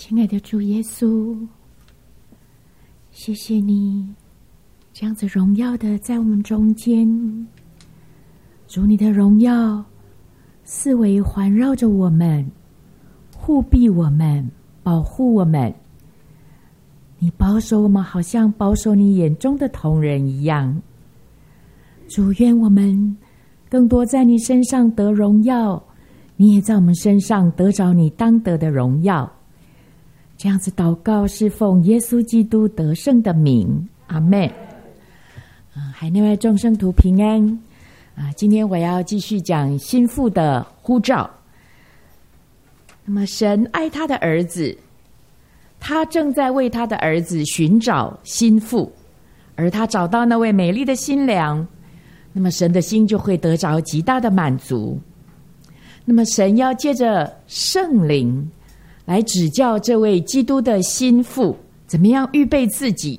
亲爱的主耶稣，谢谢你这样子荣耀的在我们中间。主，你的荣耀四围环绕着我们，护庇我们，保护我们。你保守我们，好像保守你眼中的瞳人一样。主，愿我们更多在你身上得荣耀，你也在我们身上得着你当得的荣耀。这样子祷告是奉耶稣基督得胜的名，阿们。海内外众圣徒平安。今天我要继续讲心腹的呼召。那么神爱他的儿子，他正在为他的儿子寻找心腹，而他找到那位美丽的新娘，那么神的心就会得着极大的满足。那么神要借着圣灵来指教这位基督的心腹怎么样预备自己，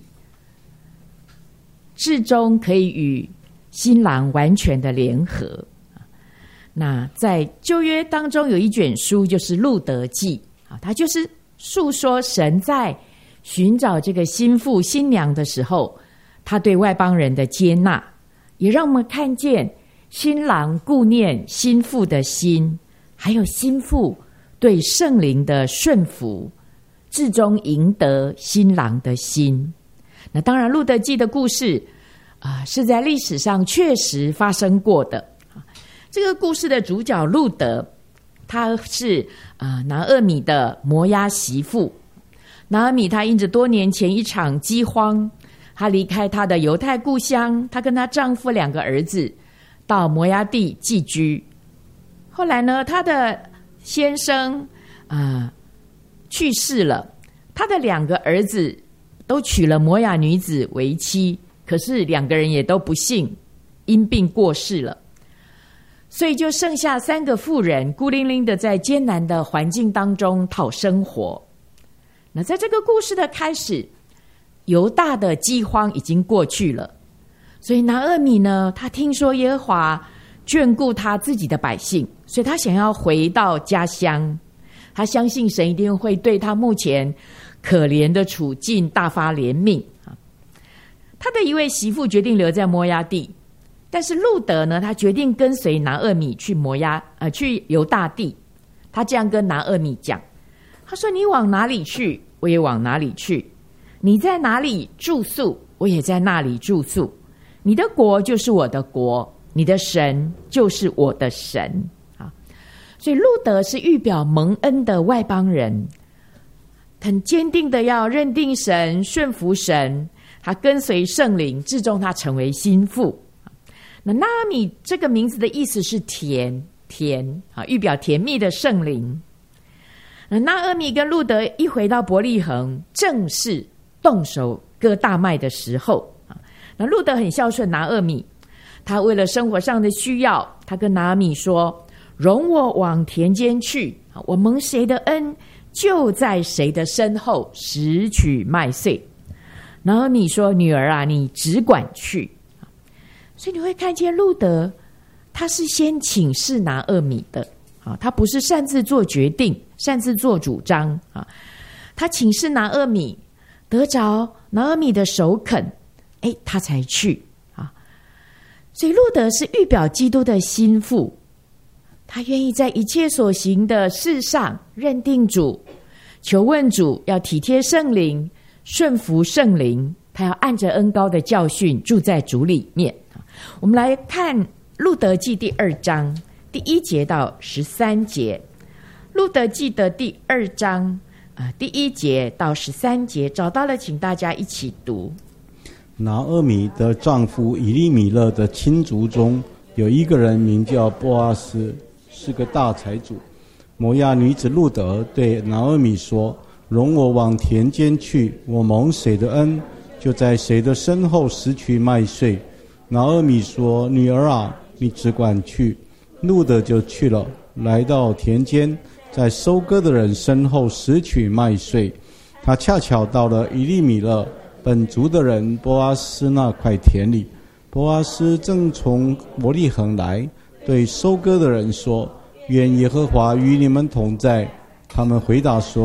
至终可以与新郎完全的联合。那在旧约当中有一卷书就是路得记，它就是述说神在寻找这个心腹新娘的时候，他对外邦人的接纳，也让我们看见新郎顾念心腹的心，还有心腹对圣灵的顺服，至终赢得新郎的心。那当然路得记的故事是在历史上确实发生过的。这个故事的主角路得，他是拿俄米的摩押媳妇。拿俄米她因着多年前一场饥荒，她离开她的犹太故乡，她跟她丈夫2个儿子到摩押地寄居。后来呢，她的先生去世了，她的2个儿子都娶了摩押女子为妻，可是2个人也都不幸因病过世了，所以就剩下3个妇人孤零零的在艰难的环境当中讨生活。那在这个故事的开始，犹大的饥荒已经过去了，所以拿俄米呢，他听说耶和华眷顾他自己的百姓，所以他想要回到家乡。他相信神一定会对他目前可怜的处境大发怜悯。他的一位媳妇决定留在摩押地，但是路得呢，他决定跟随拿俄米去去犹大地。他这样跟拿俄米讲，他说：你往哪里去，我也往哪里去；你在哪里住宿，我也在那里住宿。你的国就是我的国，你的神就是我的神。所以路得是预表蒙恩的外邦人，很坚定的要认定神，顺服神，他跟随圣灵，至终他成为心腹。那拿俄米这个名字的意思是甜，预表甜蜜的圣灵。拿俄米跟路得一回到伯利恒，正是动手割大麦的时候。那路得很孝顺拿俄米，他为了生活上的需要，他跟拿俄米说：容我往田间去，我蒙谁的恩，就在谁的身后拾取麦穗。拿俄米说：女儿啊，你只管去。所以你会看见路得他是先请示拿俄米的，他不是擅自做决定，擅自做主张。他请示拿俄米，得着拿俄米的首肯，他才去。所以路得是预表基督的心腹，他愿意在一切所行的事上认定主，求问主，要体贴圣灵，顺服圣灵，他要按着恩膏的教训住在主里面。我们来看路得记第2章第1节到13节。路得记的第2章第1节到13节，找到了请大家一起读。 拿俄米的丈夫以利米勒的亲族中有一个人名叫波阿斯，是个大财主。摩押女子路得对拿俄米说：容我往田间去，我蒙谁的恩，就在谁的身后拾取麦穗。拿俄米说：女儿啊，你只管去。路得就去了，来到田间，在收割的人身后拾取麦穗。他恰巧到了以利米勒本族的人波阿斯那块田里。波阿斯正从伯利恒来，对收割的人说：愿耶和华与你们同在。他们回答说：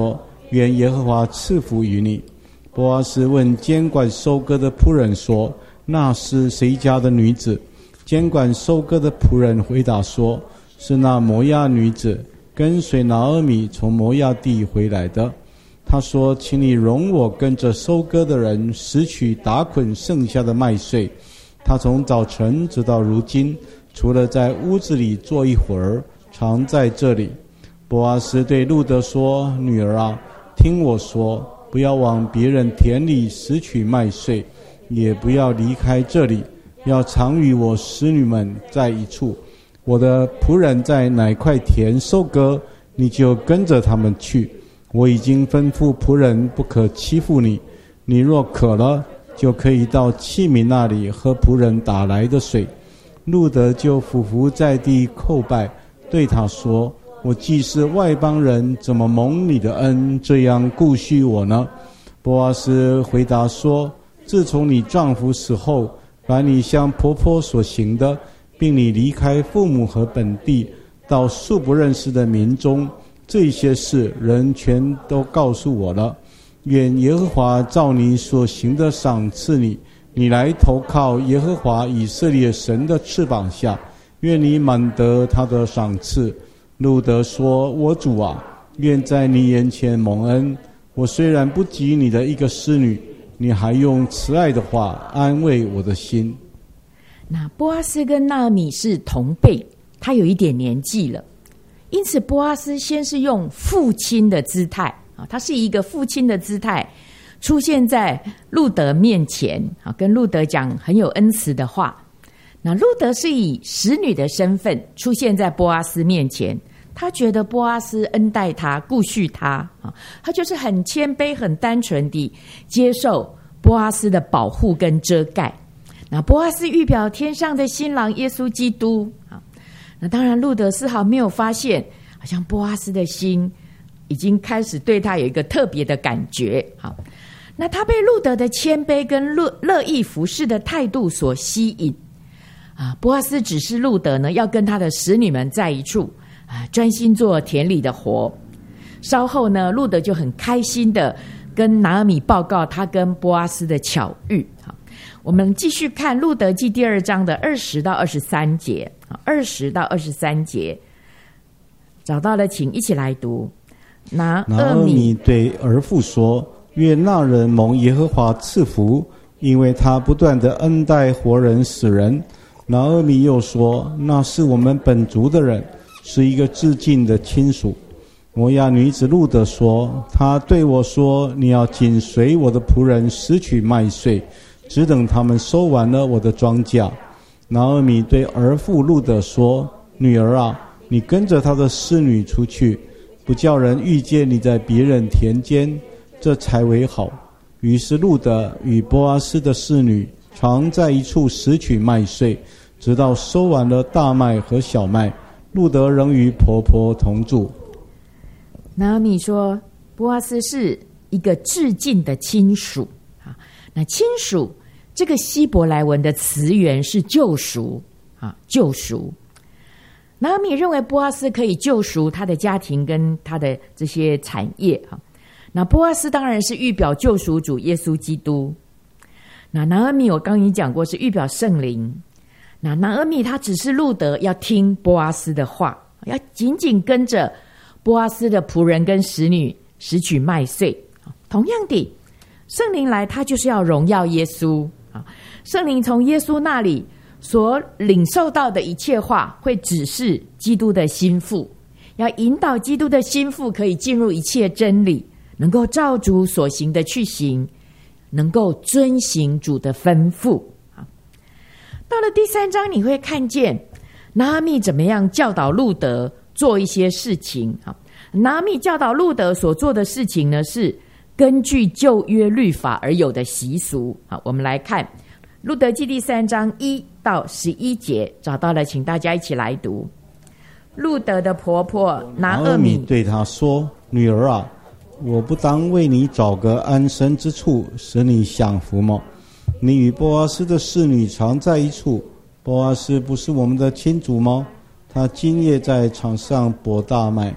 愿耶和华赐福于你。波阿斯问监管收割的仆人说：那是谁家的女子？监管收割的仆人回答说：是那摩押女子，跟随拿俄米从摩押地回来的。他说：请你容我跟着收割的人拾取打捆剩下的麦穗。他从早晨直到如今，除了在屋子里坐一会儿，常在这里。波阿斯对路得说：女儿啊，听我说，不要往别人田里拾取麦穗，也不要离开这里，要常与我使女们在一处。我的仆人在哪块田收割，你就跟着他们去。我已经吩咐仆人不可欺负你，你若渴了，就可以到器皿那里喝仆人打来的水。路得就俯伏在地叩拜，对他说：我既是外邦人，怎么蒙你的恩，这样顾恤我呢？波阿斯回答说：自从你丈夫死后，凡你向婆婆所行的，并你离开父母和本地，到素不认识的民中，这些事人全都告诉我了。愿耶和华照你所行的赏赐你，你来投靠耶和华以色列神的翅膀下，愿你满得他的赏赐。路得说：我主啊，愿在你眼前蒙恩。我虽然不及你的一个使女，你还用慈爱的话安慰我的心。 那波阿斯跟拿俄米是同辈，他有一点年纪了，因此波阿斯先是用父亲的姿态，他是一个父亲的姿态出现在路得面前，跟路得讲很有恩慈的话。那路得是以使女的身份出现在波阿斯面前，他觉得波阿斯恩待他，顾恤他，他就是很谦卑很单纯地接受波阿斯的保护跟遮盖。那波阿斯预表天上的新郎耶稣基督，那当然路得丝毫没有发现，好像波阿斯的心已经开始对他有一个特别的感觉。好，那他被路得的谦卑跟乐意服侍的态度所吸引。波阿斯指示路得呢，要跟他的使女们在一处，专心做田里的活。稍后呢，路得就很开心的跟拿俄米报告他跟波阿斯的巧遇。好，我们继续看路得记第2章的20到23节，20到23节，找到了请一起来读。拿俄米对儿妇说：愿那人蒙耶和华赐福，因为他不断的恩待活人死人。拿俄米又说：那是我们本族的人，是一个至近的亲属。摩押女子路得说：他对我说，你要紧随我的仆人拾取麦穗，只等他们收完了我的庄稼。拿俄米对儿妇路得说：女儿啊，你跟着他的使女出去，不叫人遇见你在别人田间，这才为好。于是路得与波阿斯的使女常在一处拾取麦穗，直到收完了大麦和小麦，路得仍与婆婆同住。 拿俄米说，波阿斯是一个至近的亲属。那亲属这个希伯来文的词源是救赎，救赎。拿俄米认为波阿斯可以救赎他的家庭跟他的这些产业。那波阿斯当然是预表救赎主耶稣基督。那拿俄米我刚已经讲过是预表圣灵。那拿俄米他只是路得要听波阿斯的话，要紧紧跟着波阿斯的仆人跟使女拾取麦穗。同样的，圣灵来他就是要荣耀耶稣。圣灵从耶稣那里所领受到的一切话，会指示基督的心腹，要引导基督的心腹可以进入一切真理，能够照主所行的去行，能够遵行主的吩咐。到了第3章，你会看见拿俄米怎么样教导路得做一些事情。拿俄米教导路得所做的事情呢，是根据旧约律法而有的习俗。好，我们来看路得记第3章1到11节，找到了请大家一起来读。路得的婆婆拿俄米对他说：女儿啊，我不当为你找个安身之处，使你享福吗？你与波阿斯的使女常在一处，波阿斯不是我们的亲族吗？他今夜在场上播大麦。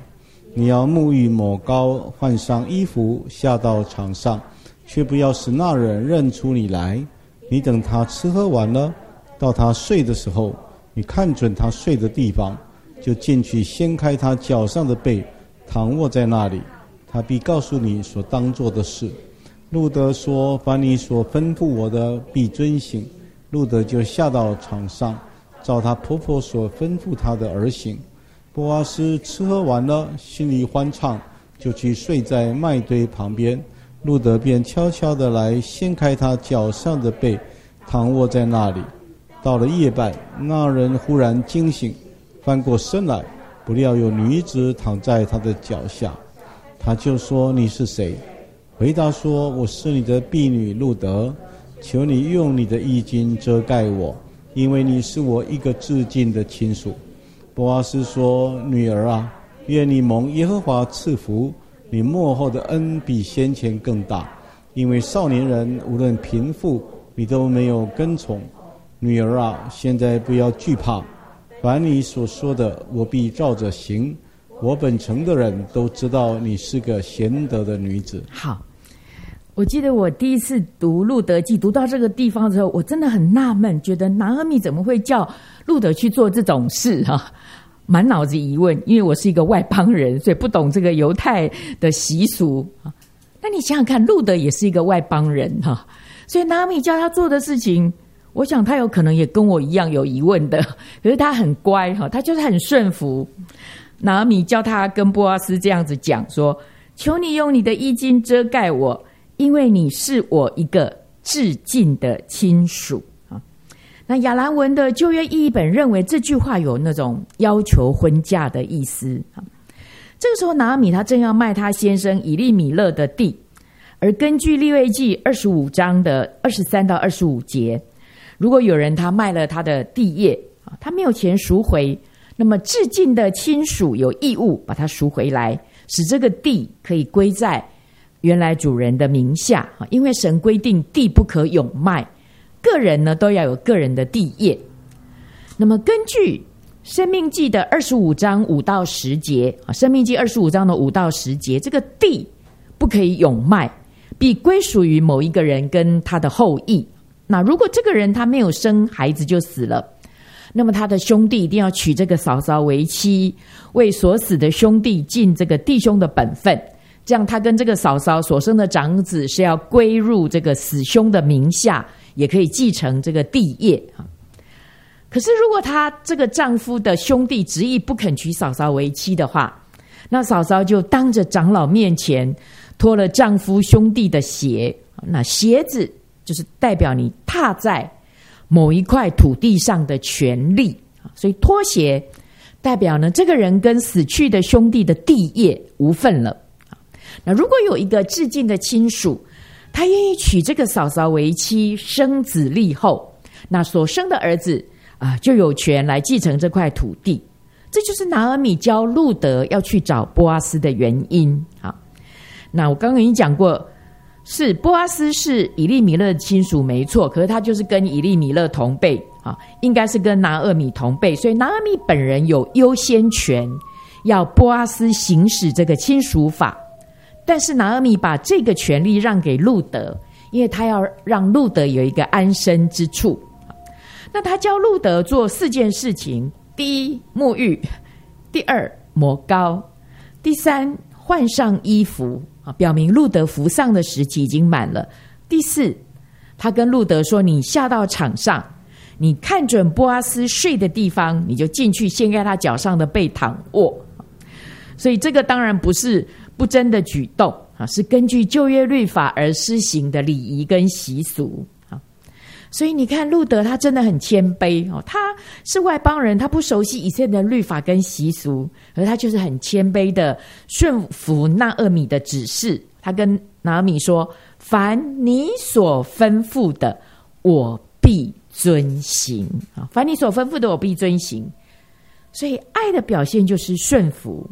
你要沐浴抹膏，换上衣服，下到场上，却不要使那人认出你来。你等他吃喝完了，到他睡的时候，你看准他睡的地方，就进去掀开他脚上的被，躺卧在那里，他必告诉你所当做的事。路得说：凡你所吩咐我的，必遵行。路得就下到场上，照她婆婆所吩咐她的而行。波阿斯吃喝完了，心里欢畅，就去睡在麦堆旁边。路得便悄悄地来掀开他脚上的被，躺卧在那里。到了夜半，那人忽然惊醒，翻过身来，不料有女子躺在他的脚下。他就说：你是谁？回答说：我是你的婢女路得，求你用你的衣襟遮盖我，因为你是我一个至近的亲属。波阿斯说：女儿啊，愿你蒙耶和华赐福，你末后的恩比先前更大，因为少年人无论贫富，你都没有跟从。女儿啊，现在不要惧怕，凡你所说的，我必照着行。我本城的人都知道你是个贤德的女子。 好，我记得我第一次读路得记读到这个地方的时候，我真的很纳闷，觉得拿俄米怎么会叫路得去做这种事啊？满脑子疑问，因为我是一个外邦人，所以不懂这个犹太的习俗啊。那你想想看，路得也是一个外邦人哈，所以拿俄米叫他做的事情，我想他有可能也跟我一样有疑问的，可是他很乖哈，他就是很顺服。拿俄米叫他跟波阿斯这样子讲说：求你用你的衣襟遮盖我，因为你是我一个至近的亲属啊。那亚兰文的旧约译本认为这句话有那种要求婚嫁的意思啊。这个时候拿俄米他正要卖他先生以利米勒的地，而根据利未记25章的23到25节，如果有人他卖了他的地业啊，他没有钱赎回，那么至近的亲属有义务把它赎回来，使这个地可以归在原来主人的名下。因为神规定地不可永卖，个人呢都要有个人的地业。那么根据申命记的25章5到10节，申命记25章的5到10节，这个地不可以永卖，必归属于某一个人跟他的后裔。那如果这个人他没有生孩子就死了，那么他的兄弟一定要娶这个嫂嫂为妻，为所死的兄弟尽这个弟兄的本分，这样他跟这个嫂嫂所生的长子是要归入这个死兄的名下，也可以继承这个地业。可是如果他这个丈夫的兄弟执意不肯娶嫂嫂为妻的话，那嫂嫂就当着长老面前脱了丈夫兄弟的鞋，那鞋子就是代表你踏在某一块土地上的权利，所以脱鞋代表呢，这个人跟死去的兄弟的地业无份了。那如果有一个至近的亲属，他愿意娶这个嫂嫂为妻，生子立后，那所生的儿子就有权来继承这块土地。这就是拿俄米教路得要去找波阿斯的原因。好，那我刚刚已经讲过，是波阿斯是以利米勒的亲属没错，可是他就是跟以利米勒同辈啊，应该是跟拿俄米同辈，所以拿俄米本人有优先权，要波阿斯行使这个亲属法。但是拿俄米把这个权利让给路得，因为他要让路得有一个安身之处。那他教路得做4件事情：第一，沐浴；第二，抹膏；第三，换上衣服，表明路得服丧的时期已经满了。第四，他跟路得说：你下到场上，你看准波阿斯睡的地方，你就进去掀开他脚上的被躺卧。所以这个当然不是不真的举动，是根据旧约律法而施行的礼仪跟习俗。所以你看路得他真的很谦卑，他是外邦人，他不熟悉以色列的律法跟习俗，而他就是很谦卑的顺服拿俄米的指示。他跟拿俄米说：凡你所吩咐的我必遵行，凡你所吩咐的我必遵行。所以爱的表现就是顺服。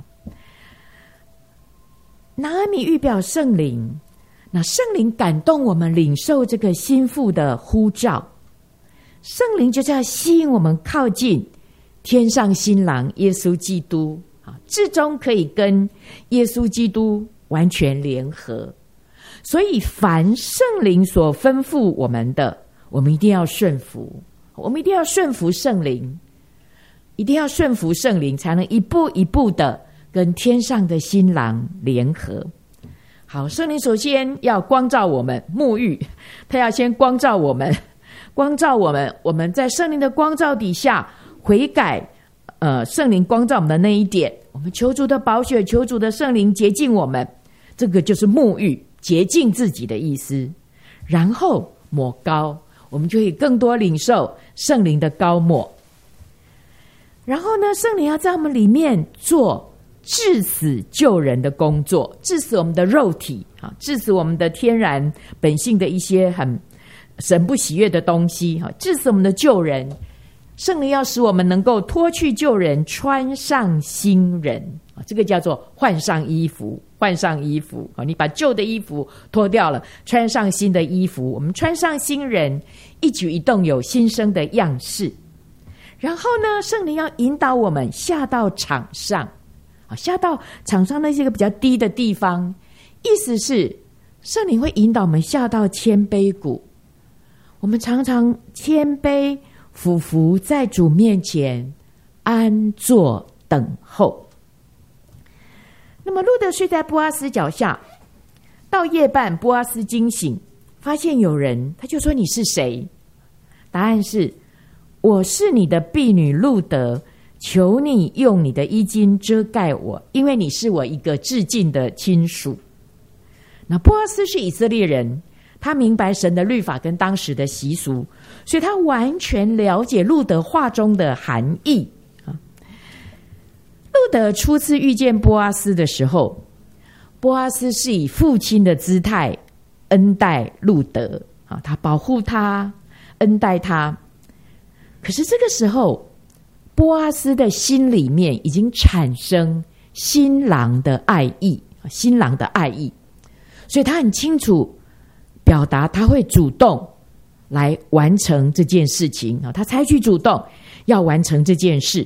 拿俄米预表圣灵，那圣灵感动我们领受这个心腹的呼召，圣灵就是要吸引我们靠近天上新郎耶稣基督。 至终可以跟耶稣基督完全联合。所以凡圣灵所吩咐我们的，我们一定要顺服，我们一定要顺服圣灵，一定要顺服圣灵，才能一步一步的跟天上的新郎联合。好，圣灵首先要光照我们，沐浴，他要先光照我们，我们在圣灵的光照底下悔改，圣灵光照我们的那一点，我们求主的宝血，求主的圣灵洁净我们，这个就是沐浴，洁净自己的意思。然后抹膏，我们就可以更多领受圣灵的膏抹。然后呢，圣灵要在我们里面做治死救人的工作，治死我们的肉体，治死我们的天然本性的一些很神不喜悦的东西，治死我们的救人。圣灵要使我们能够脱去旧人，穿上新人，这个叫做换上衣服。换上衣服，你把旧的衣服脱掉了，穿上新的衣服。我们穿上新人，一举一动有新生的样式。然后呢，圣灵要引导我们下到场上，下到场上那些个比较低的地方，意思是圣灵会引导我们下到谦卑谷。我们常常谦卑俯伏在主面前，安坐等候。那么路得睡在波阿斯脚下，到夜半，波阿斯惊醒，发现有人，他就说：“你是谁？”答案是：“我是你的婢女路得，求你用你的衣襟遮盖我，因为你是我一个至近的亲属。”那波阿斯是以色列人，他明白神的律法跟当时的习俗，所以他完全了解路得话中的含义。路得初次遇见波阿斯的时候，波阿斯是以父亲的姿态恩待路得，他保护他，恩待他。可是这个时候，波阿斯的心里面已经产生新郎的爱意，所以他很清楚表达他会主动来完成这件事情，他采取主动要完成这件事。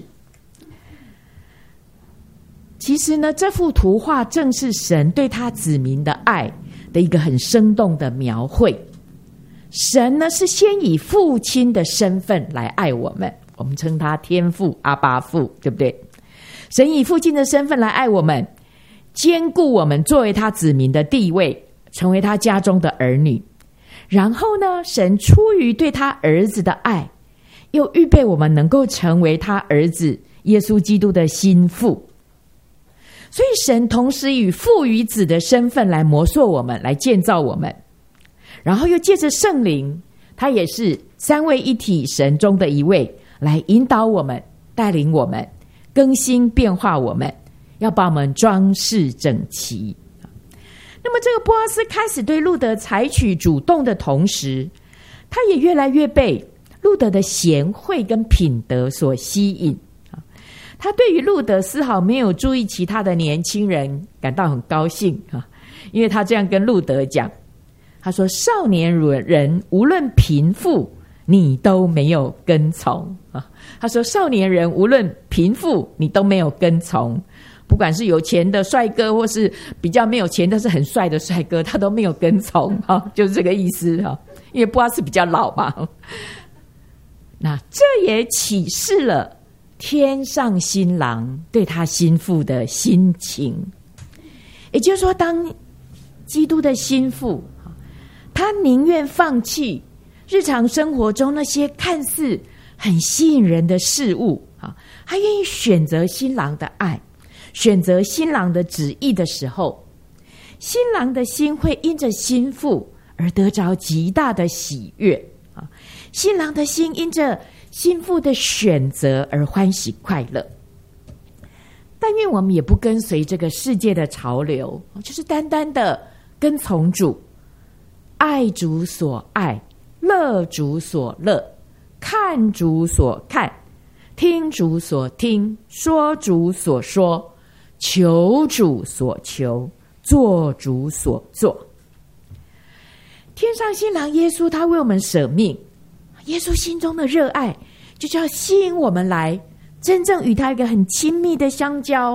其实呢，这幅图画正是神对他子民的爱的一个很生动的描绘。神呢是先以父亲的身份来爱我们，我们称他天父阿爸父，对不对？神以父亲的身份来爱我们，兼顾我们作为他子民的地位，成为他家中的儿女。然后呢，神出于对他儿子的爱，又预备我们能够成为他儿子耶稣基督的心腹。所以神同时以父与子的身份来磨塑我们，来建造我们，然后又借着圣灵，他也是三位一体神中的一位，来引导我们，带领我们，更新变化我们，要把我们装饰整齐。那么这个波阿斯开始对路得采取主动的同时，他也越来越被路得的贤惠跟品德所吸引。他对于路得丝毫没有注意其他的年轻人感到很高兴，因为他这样跟路得讲，他说：“少年人无论贫富，你都没有跟从。”他说：“少年人无论贫富，你都没有跟从，不管是有钱的帅哥，或是比较没有钱但是很帅的帅哥，他都没有跟从。”就是这个意思，因为波阿斯比较老嘛。那这也启示了天上新郎对他心腹的心情，也就是说，当基督的心腹，他宁愿放弃日常生活中那些看似很吸引人的事物，他愿意选择新郎的爱，选择新郎的旨意的时候，新郎的心会因着心腹而得着极大的喜悦，新郎的心因着心腹的选择而欢喜快乐。但愿我们也不跟随这个世界的潮流，就是单单的跟从主，爱主所爱，乐主所乐，看主所看，听主所听，说主所说，求主所求，做主所做。天上新郎耶稣，他为我们舍命，耶稣心中的热爱就是要吸引我们来真正与他一个很亲密的相交，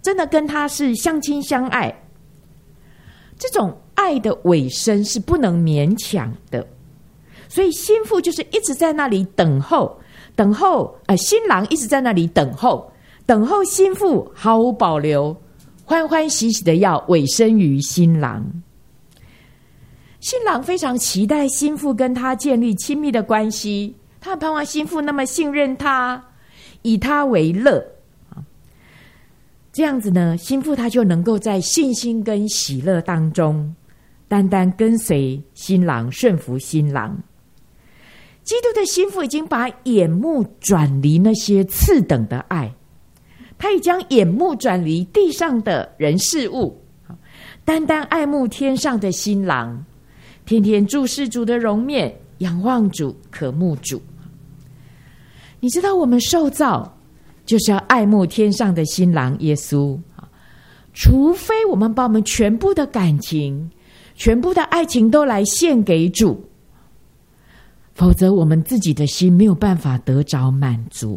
真的跟他是相亲相爱。这种爱的尾声是不能勉强的，所以心腹就是一直在那里等候，新郎一直在那里等候心腹毫无保留，欢欢喜喜的要委身于新郎。新郎非常期待心腹跟他建立亲密的关系，他盼望心腹那么信任他，以他为乐。这样子呢，心腹他就能够在信心跟喜乐当中单单跟随新郎，顺服新郎。基督的心腹已经把眼目转离那些次等的爱，他已将眼目转离地上的人事物，单单爱慕天上的新郎，天天注视主的容面，仰望主，渴慕主。你知道我们受造就是要爱慕天上的新郎耶稣，除非我们把我们全部的感情、全部的爱情都来献给主，否则我们自己的心没有办法得着满足。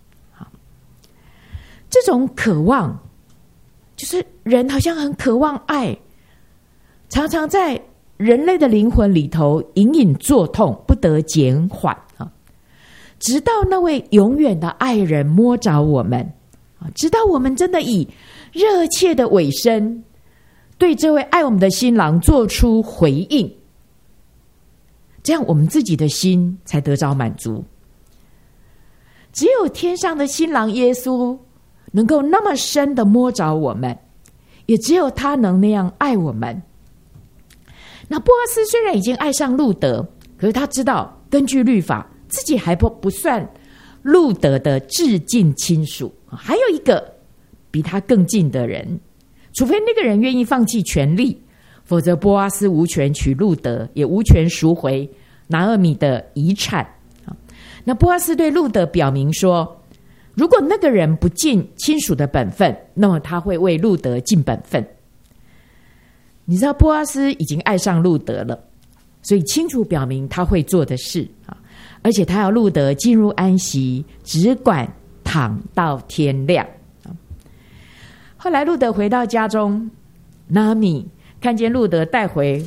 这种渴望，就是人好像很渴望爱，常常在人类的灵魂里头隐隐作痛，不得减缓，直到那位永远的爱人摸着我们，直到我们真的以热切的委身对这位爱我们的新郎做出回应，这样我们自己的心才得着满足。只有天上的新郎耶稣能够那么深的摸着我们，也只有他能那样爱我们。那波阿斯虽然已经爱上路德，可是他知道根据律法自己还不算路德的至近亲属，还有一个比他更近的人，除非那个人愿意放弃权利，否则波阿斯无权娶路德，也无权赎回拿俄米的遗产。那波阿斯对路德表明说，如果那个人不尽亲属的本分，那么他会为路德尽本分。你知道波阿斯已经爱上路德了，所以清楚表明他会做的事，而且他要路德进入安息，只管躺到天亮。后来路德回到家中，拿俄米看见路德带回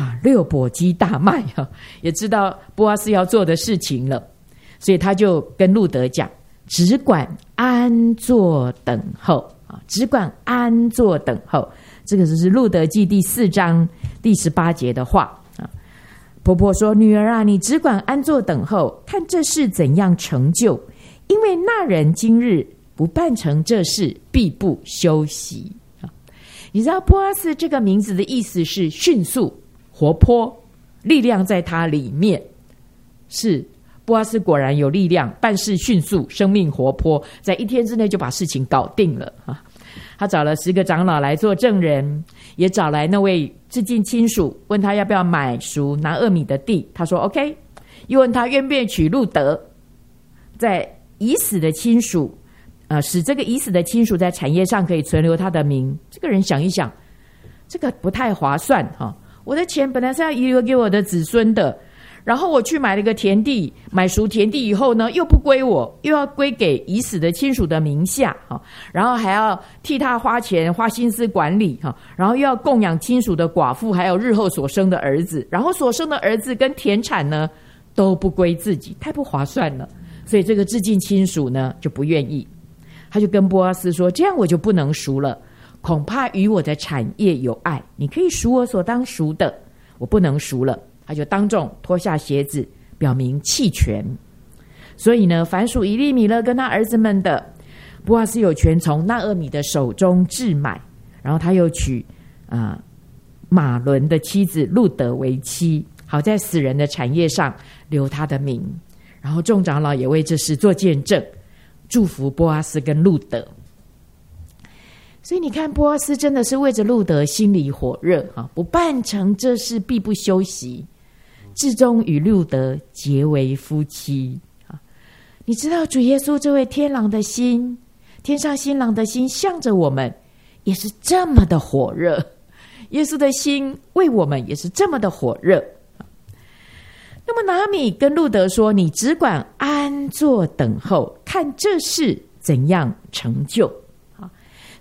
6簸箕大麦，也知道波阿斯要做的事情了，所以他就跟路德讲，只管安坐等候，只管安坐等候。这个就是路德记第4章第18节的话。婆婆说，女儿啊，你只管安坐等候，看这事怎样成就，因为那人今日不办成这事，必不休息。你知道波阿斯这个名字的意思是迅速、活泼，力量在他里面。是，波阿斯果然有力量，办事迅速，生命活泼，在1天之内就把事情搞定了。他找了10个长老来做证人，也找来那位至近亲属，问他要不要买赎拿俄米的地，他说 OK， 又问他愿不愿意娶路德，在已死的亲属使这个已死的亲属在产业上可以存留他的名。这个人想一想，这个不太划算，我的钱本来是要遗留给我的子孙的，然后我去买了一个田地，买赎田地以后呢，又不归我，又要归给已死的亲属的名下，然后还要替他花钱花心思管理，然后又要供养亲属的寡妇，还有日后所生的儿子，然后所生的儿子跟田产呢都不归自己，太不划算了。所以这个至近亲属呢就不愿意，他就跟波阿斯说，这样我就不能赎了，恐怕与我的产业有碍，你可以赎我所当赎的，我不能赎了。他就当众脱下鞋子，表明弃权。所以呢，凡属以利米勒跟他儿子们的，波阿斯有权从拿俄米的手中置买，然后他又娶马伦的妻子路德为妻，好在死人的产业上留他的名。然后众长老也为这事做见证，祝福波阿斯跟路德。所以你看，波阿斯真的是为着路德心里火热，不办成这事必不休息，至终与路德结为夫妻。你知道主耶稣这位天郎的心，天上新郎的心向着我们也是这么的火热，耶稣的心为我们也是这么的火热。那么拿俄米跟路德说，你只管安坐等候，看这事怎样成就。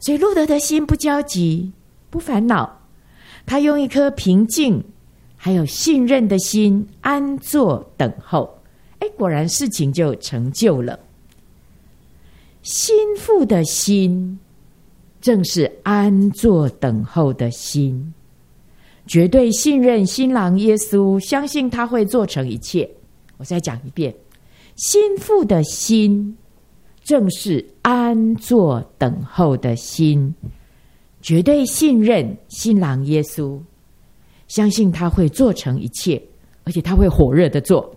所以路德的心不焦急，不烦恼，他用一颗平静还有信任的心安坐等候。果然事情就成就了。心腹的心正是安坐等候的心，绝对信任新郎耶稣，相信他会做成一切。我再讲一遍，心腹的心正是安坐等候的心，绝对信任新郎耶稣，相信他会做成一切，而且他会火热的做。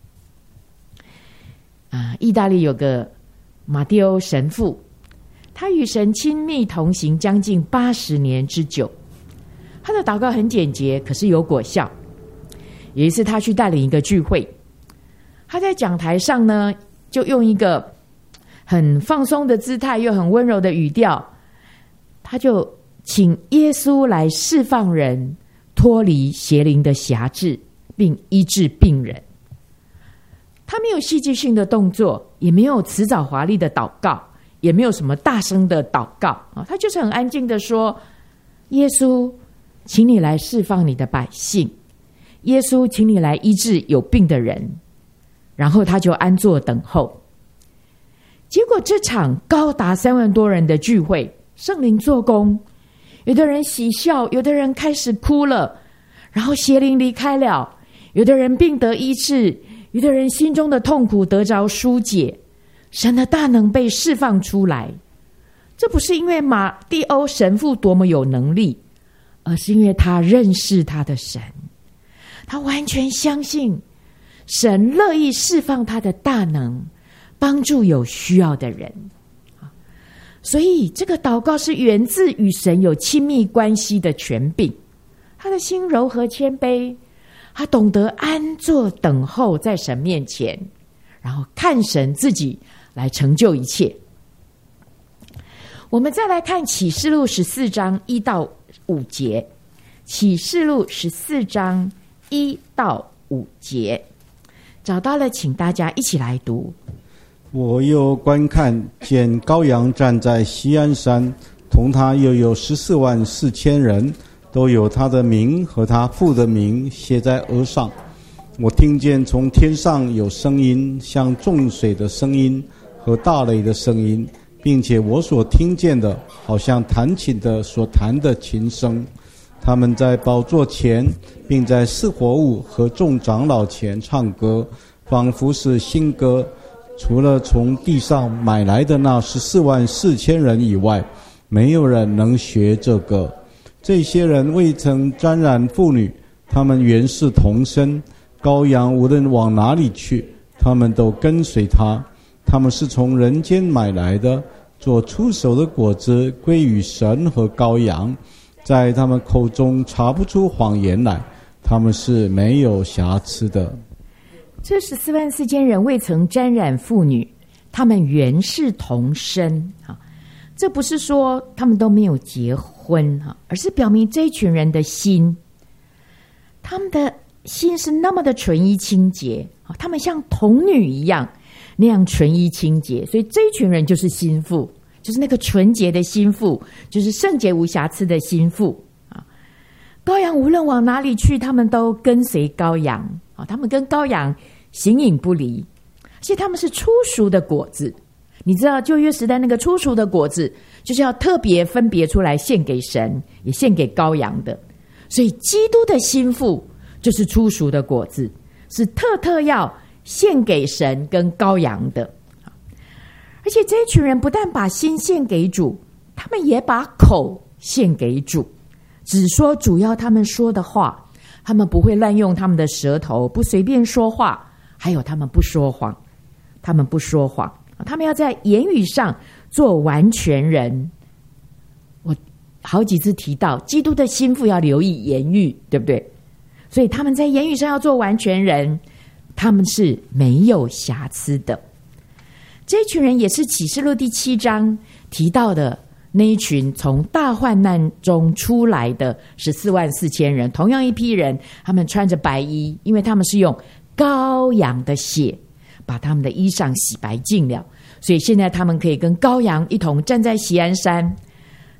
意大利有个马蒂欧神父，他与神亲密同行将近80年之久，他的祷告很简洁，可是有果效。有一次他去带领一个聚会，他在讲台上呢，就用一个很放松的姿态又很温柔的语调，他就请耶稣来释放人脱离邪灵的辖制，并医治病人。他没有戏剧性的动作，也没有辞藻华丽的祷告，也没有什么大声的祷告，他就是很安静的说，耶稣请你来释放你的百姓，耶稣请你来医治有病的人。然后他就安坐等候。结果这场高达3万多人的聚会，圣灵做工，有的人喜笑，有的人开始哭了，然后邪灵离开了，有的人病得医治，有的人心中的痛苦得着疏解，神的大能被释放出来。这不是因为马蒂欧神父多么有能力，而是因为他认识他的神，他完全相信神乐意释放他的大能，帮助有需要的人。所以这个祷告是源自与神有亲密关系的权柄，他的心柔和谦卑，他懂得安坐等候在神面前，然后看神自己来成就一切。我们再来看启示录14章1到5节，启示录14章1到5节，找到了请大家一起来读。 我又观看，见羔羊站在锡安山，同他又有14万4千人，都有他的名和他父的名写在额上。我听见从天上有声音，像众水的声音和大雷的声音，并且我所听见的好像弹琴的所弹的琴声。他们在宝座前，并在四活物和众长老前唱歌，仿佛是新歌。除了从地上买来的那14万4千人以外，没有人能学这个。这些人未曾沾染妇女，他们原是童身。羔羊无论往哪里去，他们都跟随他。他们是从人间买来的，做出手的果子归于神和羔羊，在他们口中查不出谎言来，他们是没有瑕疵的。 这14万4千人未曾沾染妇女，他们原是童身。这不是说他们都没有结婚，而是表明这一群人的心，他们的心是那么的纯一清洁，他们像童女一样那样纯一清洁，所以这一群人就是心腹，就是那个纯洁的心腹，就是圣洁无瑕疵的心腹。羔羊无论往哪里去，他们都跟随羔羊，他们跟羔羊形影不离，而且他们是初熟的果子。你知道旧约时代那个初熟的果子，就是要特别分别出来献给神，也献给羔羊的。所以基督的心腹就是初熟的果子，是特要献给神跟羔羊的。而且这一群人不但把心献给主，他们也把口献给主，只说主要他们说的话，他们不会滥用他们的舌头，不随便说话，还有他们不说谎，他们不说谎，他们要在言语上做完全人。我好几次提到基督的心腹要留意言语，对不对？所以他们在言语上要做完全人，他们是没有瑕疵的。这群人也是启示录第7章提到的那一群从大患难中出来的14万4千人，同样一批人，他们穿着白衣，因为他们是用羔羊的血把他们的衣裳洗白净了，所以现在他们可以跟羔羊一同站在锡安山，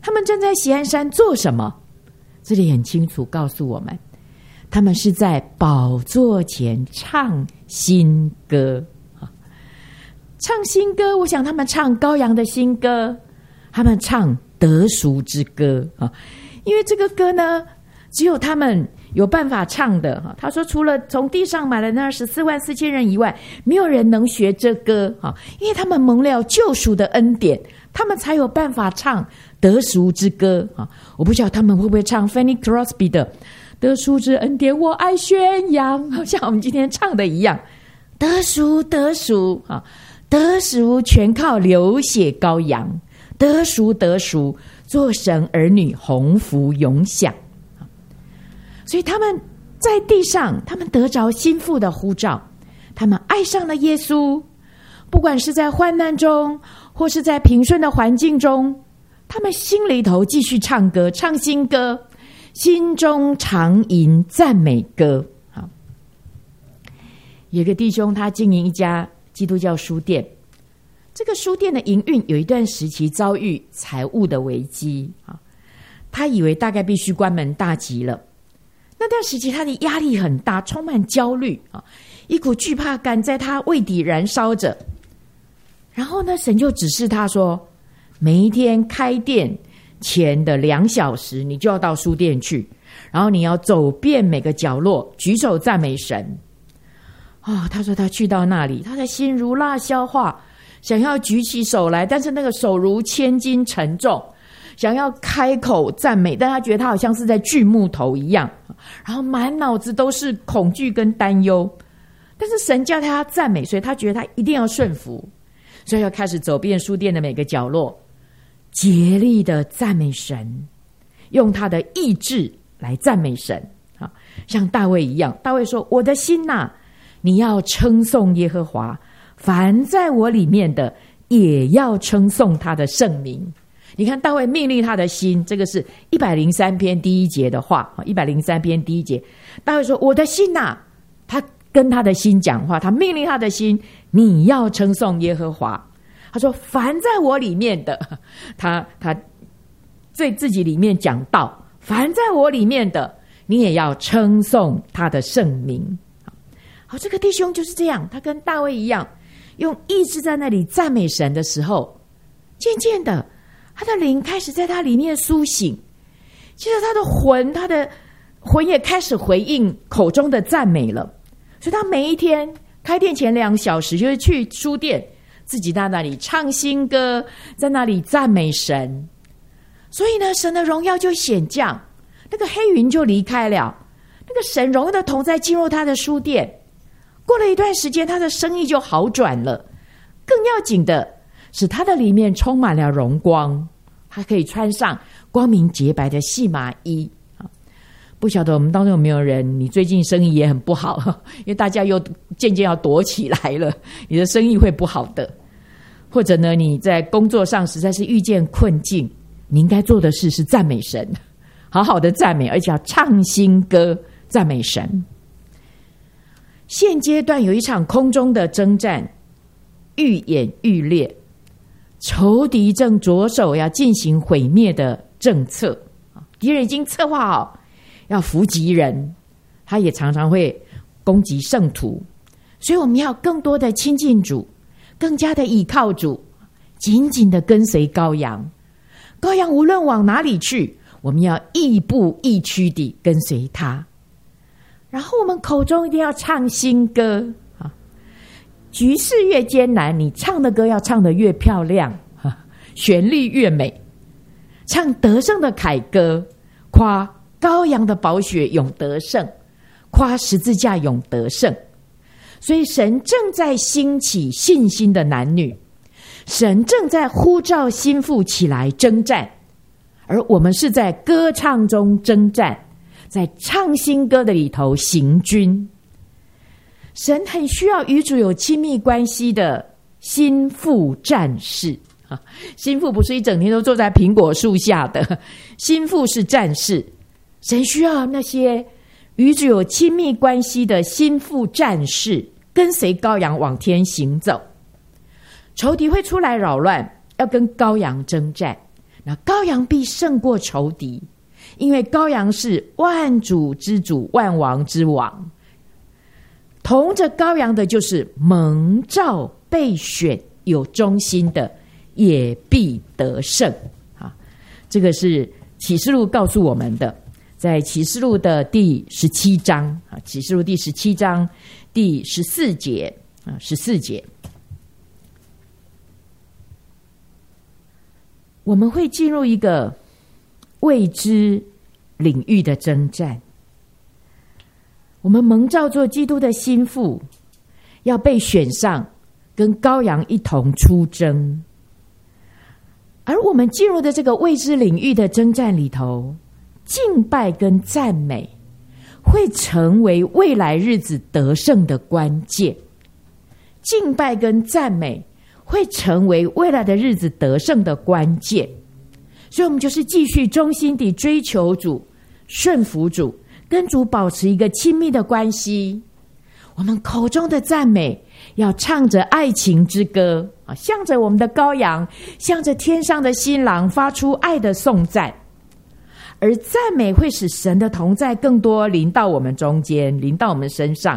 他们正在锡安山做什么？这里很清楚告诉我们，他们是在宝座前唱新歌。唱新歌，我想他们唱羔羊的新歌，他们唱得赎之歌啊！因为这个歌呢，只有他们有办法唱的。他说，除了从地上买了那244000人以外，没有人能学这歌啊！因为他们蒙了救赎的恩典，他们才有办法唱得赎之歌啊！我不晓得他们会不会唱 Fanny Crosby 的得赎之恩典，我爱宣扬，好像我们今天唱的一样，得赎得赎啊！得赎全靠流血羔羊，得赎得赎，做神儿女鸿福永享。所以他们在地上，他们得着心腹的呼召，他们爱上了耶稣，不管是在患难中或是在平顺的环境中，他们心里头继续唱歌，唱新歌，心中常吟赞美歌。好，有个弟兄他经营一家基督教书店，这个书店的营运有一段时期遭遇财务的危机啊，他以为大概必须关门大吉了。那段时期他的压力很大，充满焦虑啊，一股惧怕感在他胃底燃烧着。然后呢，神就指示他说，每一天开店前的2小时，你就要到书店去，然后你要走遍每个角落，举手赞美神。他说他去到那里，他的心如蜡消化，想要举起手来，但是那个手如千斤沉重，想要开口赞美，但他觉得他好像是在锯木头一样，然后满脑子都是恐惧跟担忧。但是神叫他要赞美，所以他觉得他一定要顺服，所以要开始走遍书店的每个角落，竭力的赞美神，用他的意志来赞美神。像大卫一样，大卫说，我的心啊，你要称颂耶和华，凡在我里面的也要称颂他的圣名。你看大卫命令他的心，这个是103篇第1节的话，103篇第1节，大卫说，我的心啊，他跟他的心讲话，他命令他的心，你要称颂耶和华。他说，凡在我里面的，他在自己里面讲道，凡在我里面的，你也要称颂他的圣名。好，这个弟兄就是这样，他跟大卫一样，用意志在那里赞美神的时候，渐渐的他的灵开始在他里面苏醒，接着他的魂也开始回应口中的赞美了。所以他每一天开店前2小时就会去书店，自己在那里唱新歌，在那里赞美神。所以呢，神的荣耀就显降，那个黑云就离开了，那个神荣耀的同在进入他的书店。过了一段时间，他的生意就好转了。更要紧的是，他的里面充满了荣光，他可以穿上光明洁白的细麻衣。不晓得我们当中有没有人，你最近生意也很不好，因为大家又渐渐要躲起来了，你的生意会不好的。或者呢，你在工作上实在是遇见困境，你应该做的事是赞美神，好好的赞美，而且要唱新歌赞美神。现阶段有一场空中的征战，愈演愈烈，仇敌正着手要进行毁灭的政策，敌人已经策划好要伏击人，他也常常会攻击圣徒，所以我们要更多的亲近主，更加的倚靠主，紧紧的跟随羔羊。羔羊无论往哪里去，我们要亦步亦趋地跟随他。然后我们口中一定要唱新歌啊，局势越艰难，你唱的歌要唱得越漂亮，旋律越美，唱得胜的凯歌，夸羔羊的宝血永得胜，夸十字架永得胜。所以神正在兴起信心的男女，神正在呼召心腹起来征战，而我们是在歌唱中征战，在唱新歌的里头行军。神很需要与主有亲密关系的心腹战士。心腹不是一整天都坐在苹果树下的，心腹是战士。神需要那些与主有亲密关系的心腹战士，跟随羔羊往天行走。仇敌会出来扰乱，要跟羔羊征战， 那羔羊必胜过仇敌，因为羔羊是万主之主，万王之王。同着羔羊的就是蒙召被选有忠心的，也必得胜。这个是启示录告诉我们的，在启示录的第17章，启示录第17章第14节，14节，我们会进入一个未知领域的征战。我们蒙召做基督的心腹，要被选上，跟羔羊一同出征。而我们进入的这个未知领域的征战里头，敬拜跟赞美会成为未来日子得胜的关键。敬拜跟赞美会成为未来的日子得胜的关键。所以我们就是继续忠心地追求主，顺服主，跟主保持一个亲密的关系。我们口中的赞美要唱着爱情之歌，向着我们的羔羊，向着天上的新郎发出爱的颂赞。而赞美会使神的同在更多临到我们中间，临到我们身上。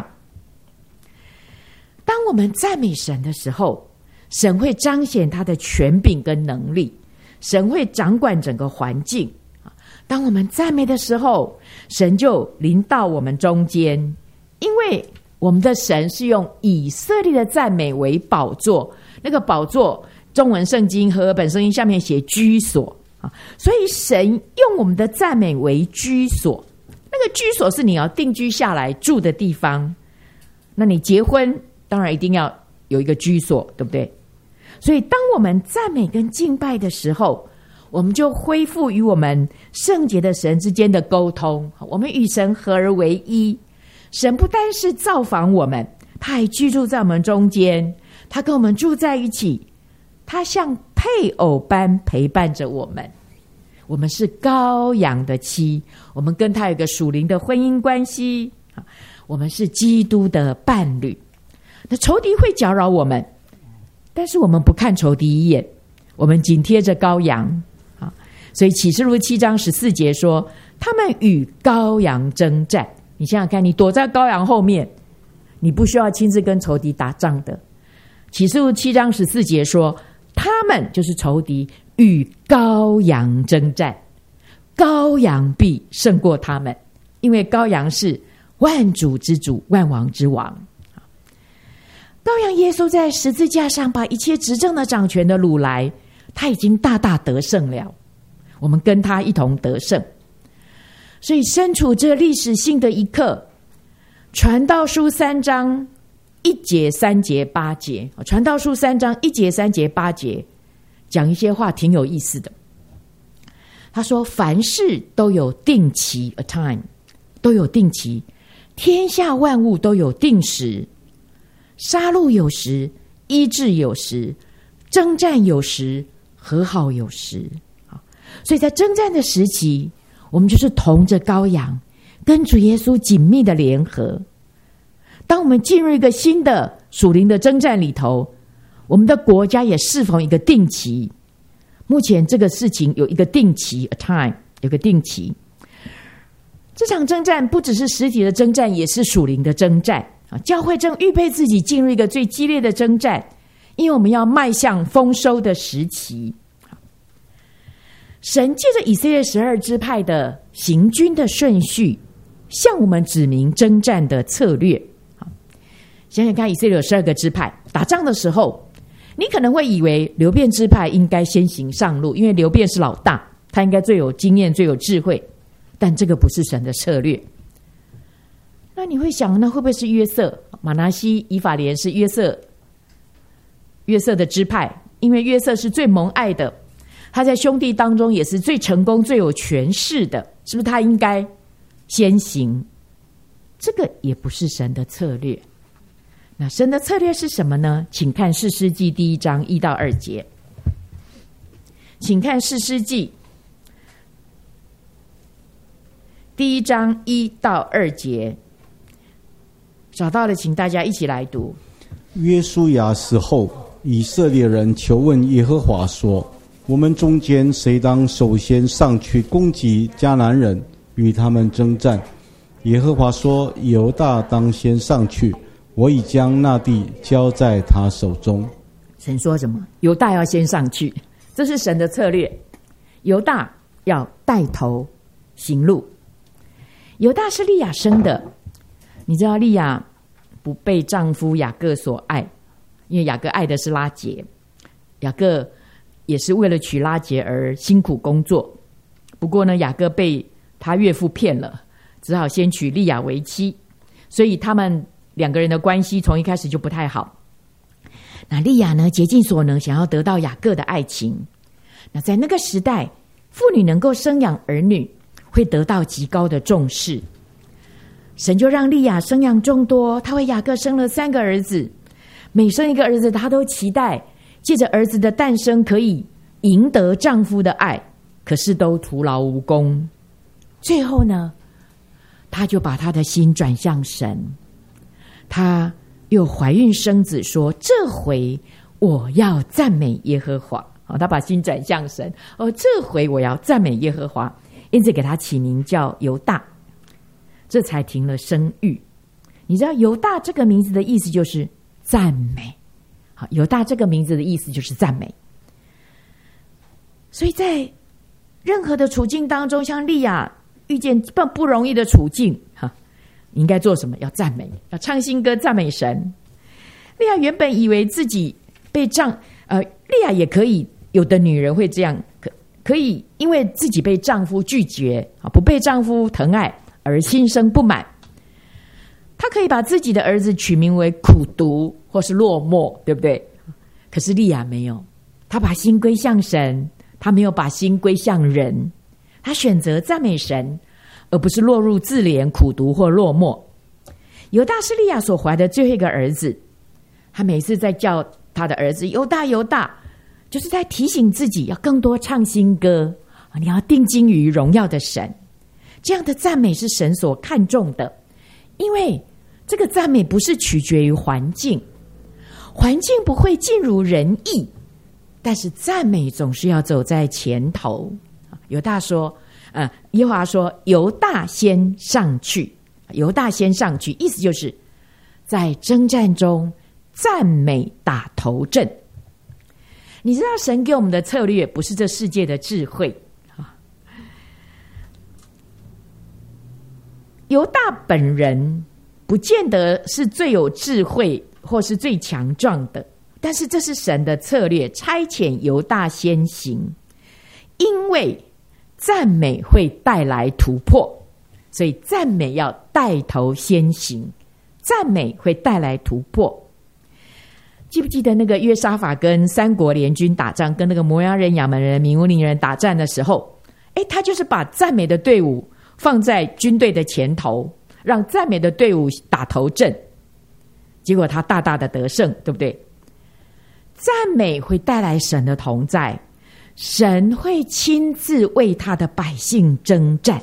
当我们赞美神的时候，神会彰显他的权柄跟能力，神会掌管整个环境。当我们赞美的时候，神就临到我们中间，因为我们的神是用以色列的赞美为宝座，那个宝座中文圣经和合本圣经下面写居所，所以神用我们的赞美为居所。那个居所是你要定居下来住的地方，那你结婚当然一定要有一个居所，对不对？所以当我们赞美跟敬拜的时候，我们就恢复与我们圣洁的神之间的沟通，我们与神合而为一。神不单是造访我们，他还居住在我们中间，他跟我们住在一起，他像配偶般陪伴着我们。我们是羔羊的妻，我们跟他有个属灵的婚姻关系，我们是基督的伴侣。那仇敌会搅扰我们，但是我们不看仇敌一眼，我们紧贴着羔羊。所以启示录7章14节说，他们与羔羊征战。你想想看，你躲在羔羊后面，你不需要亲自跟仇敌打仗的。启示录7章14节说，他们就是仇敌与羔羊征战，羔羊必胜过他们，因为羔羊是万主之主，万王之王。羔羊耶稣在十字架上把一切执政的掌权的掳来，他已经大大得胜了，我们跟他一同得胜。所以身处这历史性的一刻，传道书3章1节3节8节，传道书3章1节3节8节讲一些话挺有意思的。他说凡事都有定期 a time， 都有定期，天下万物都有定时，杀戮有时，医治有时，征战有时，和好有时。所以在征战的时期，我们就是同着羔羊，跟主耶稣紧密的联合。当我们进入一个新的属灵的征战里头，我们的国家也适逢一个定期。目前这个事情有一个定期 a time， 有个定期。这场征战不只是实体的征战，也是属灵的征战。教会正预备自己进入一个最激烈的征战，因为我们要迈向丰收的时期。神借着以色列12支派的行军的顺序，向我们指明征战的策略。想想看，以色列有12个支派，打仗的时候，你可能会以为流便支派应该先行上路，因为流便是老大，他应该最有经验、最有智慧。但这个不是神的策略。那你会想，那会不会是约瑟？马拿西、以法莲是约瑟的支派，因为约瑟是最蒙爱的，他在兄弟当中也是最成功、最有权势的，是不是他应该先行？这个也不是神的策略。那神的策略是什么呢？请看士师记第1章1到2节。请看士师记第1章1到2节。找到了，请大家一起来读。 约书亚死后，以色列人求问耶和华说： 我们中间谁当首先上去攻击迦南人，与他们征战？耶和华说：犹大当先上去，我已将那地交在他手中。 神说什么？犹大要先上去，这是神的策略。犹大要带头行路。犹大是利亚生的，你知道利亚不被丈夫雅各所爱，因为雅各爱的是拉结，雅各也是为了娶拉结而辛苦工作。不过呢，雅各被他岳父骗了，只好先娶利亚为妻，所以他们两个人的关系从一开始就不太好。那利亚呢，竭尽所能想要得到雅各的爱情。那在那个时代，妇女能够生养儿女，会得到极高的重视。神就让利亚生养众多，他为雅各生了3个儿子，每生一个儿子，他都期待借着儿子的诞生可以赢得丈夫的爱，可是都徒劳无功。最后呢，他就把他的心转向神，他又怀孕生子，说这回我要赞美耶和华。他把心转向神，这回我要赞美耶和华，因此给他起名叫犹大，这才停了生育。你知道犹大这个名字的意思就是赞美，好，犹大这个名字的意思就是赞美。所以在任何的处境当中，像利亚遇见不容易的处境，你应该做什么？要赞美，要唱新歌赞美神。利亚原本以为自己被利亚也可以，有的女人会这样，可以因为自己被丈夫拒绝，不被丈夫疼爱而心生不满。她可以把自己的儿子取名为苦毒或是落寞，对不对？可是利亚没有，她把心归向神，她没有把心归向人，她选择赞美神，而不是落入自怜、苦毒或落寞。犹大是利亚所怀的最后一个儿子，他每次在叫他的儿子犹大犹大，就是在提醒自己要更多唱新歌，你要定睛于荣耀的神。这样的赞美是神所看重的，因为这个赞美不是取决于环境，环境不会尽如人意，但是赞美总是要走在前头。犹大说，耶和华说犹大先上去，犹大先上去，意思就是在征战中赞美打头阵。你知道神给我们的策略不是这世界的智慧。犹大本人不见得是最有智慧或是最强壮的，但是这是神的策略，差遣犹大先行，因为赞美会带来突破，所以赞美要带头先行，赞美会带来突破。记不记得那个约沙法跟3国联军打仗，跟那个摩押人、亚门人、米乌尼人打战的时候，他就是把赞美的队伍放在军队的前头，让赞美的队伍打头阵，结果他大大的得胜，对不对？赞美会带来神的同在，神会亲自为他的百姓征战。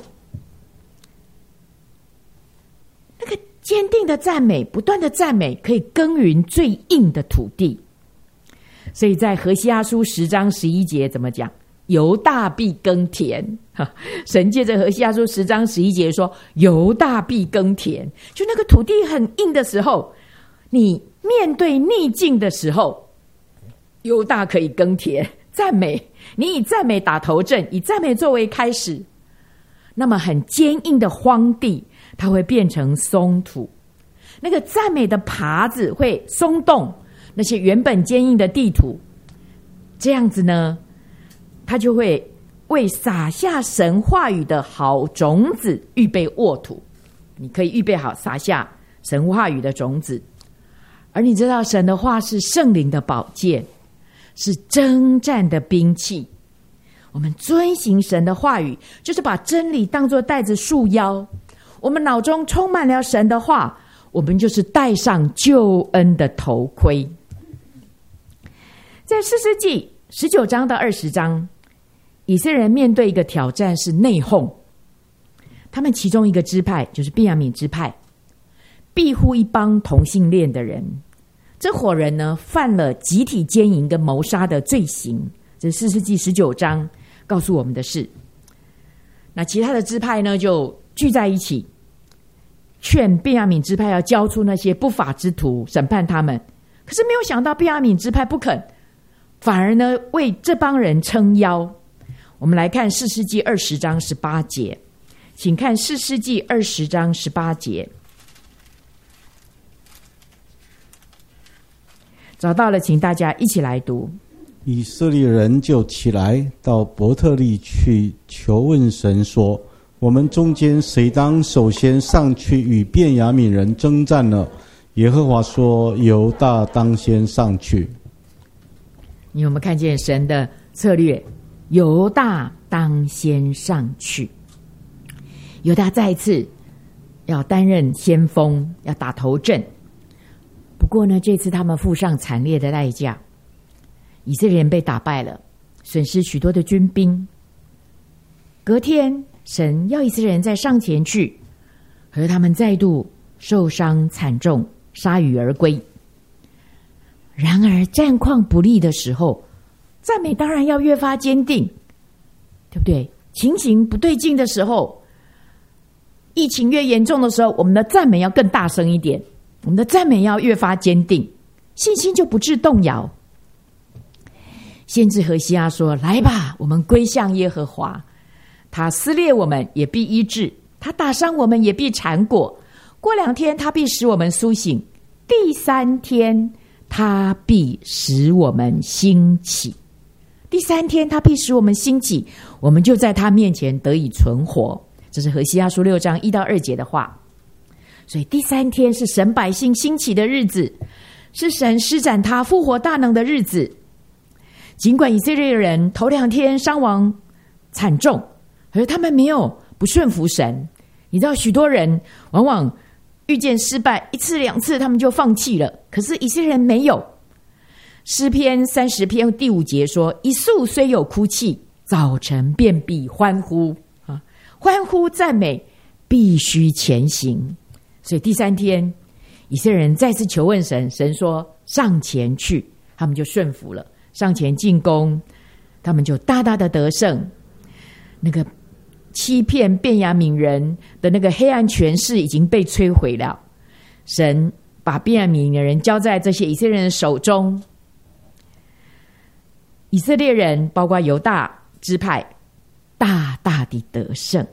那个坚定的赞美，不断的赞美，可以耕耘最硬的土地。所以在何西阿书10章11节怎么讲？犹大必耕田。神借着何西阿书10章11节说，犹大必耕田。就那个土地很硬的时候，你面对逆境的时候，犹大可以耕田。赞美，你以赞美打头阵，以赞美作为开始，那么很坚硬的荒地它会变成松土，那个赞美的耙子会松动那些原本坚硬的地土，这样子呢，它就会为撒下神话语的好种子预备沃土。你可以预备好撒下神话语的种子，而你知道神的话是圣灵的宝剑，是征战的兵器。我们遵行神的话语，就是把真理当作带子束腰，我们脑中充满了神的话，我们就是戴上救恩的头盔。在士师记19章到20章，以色列人面对一个挑战是内讧。他们其中一个支派就是便雅悯支派，庇护一帮同性恋的人。这伙人呢，犯了集体奸淫跟谋杀的罪行， 这是士师记19章告诉我们的事。那其他的支派呢，就聚在一起，劝便雅悯支派要交出那些不法之徒，审判他们。可是没有想到便雅悯支派不肯，反而呢为这帮人撑腰。我们来看士师记20章18节，请看士师记20章18节。找到了，请大家一起来读。 以色列人就起来到伯特利去求问神说，我们中间谁当首先上去与便雅悯人征战呢？耶和华说，犹大当先上去。 你有没有看见神的策略？犹大当先上去。犹大再一次要担任先锋，要打头阵。不过呢，这次他们付上惨烈的代价，以色列人被打败了，损失许多的军兵。隔天，神要以色列人再上前去，和他们再度受伤惨重，铩羽而归。然而战况不利的时候，赞美当然要越发坚定，对不对？情形不对劲的时候，疫情越严重的时候，我们的赞美要更大声一点，我们的赞美要越发坚定，信心就不致动摇。先知何西阿说，来吧，我们归向耶和华，他撕裂我们也必医治，他打伤我们也必缠裹，过2天他必使我们苏醒，第3天他必使我们兴起。第3天他必使我们兴起，我们就在他面前得以存活。这是何西阿书6章1到2节的话。所以第3天是神百姓兴起的日子，是神施展他复活大能的日子。尽管以色列人头2天伤亡惨重，而他们没有不顺服神。你知道许多人往往遇见失败1次2次他们就放弃了，可是以色列人没有。诗篇30篇第5节说，一宿虽有哭泣，早晨便必欢呼。欢呼赞美必须前行。所以第3天以色列人再次求问神，神说上前去，他们就顺服了，上前进攻，他们就大大的得胜。那个欺骗便雅悯人的那个黑暗权势已经被摧毁了，神把便雅悯的人交在这些以色列人的手中。以色列人包括犹大支派大大的得胜。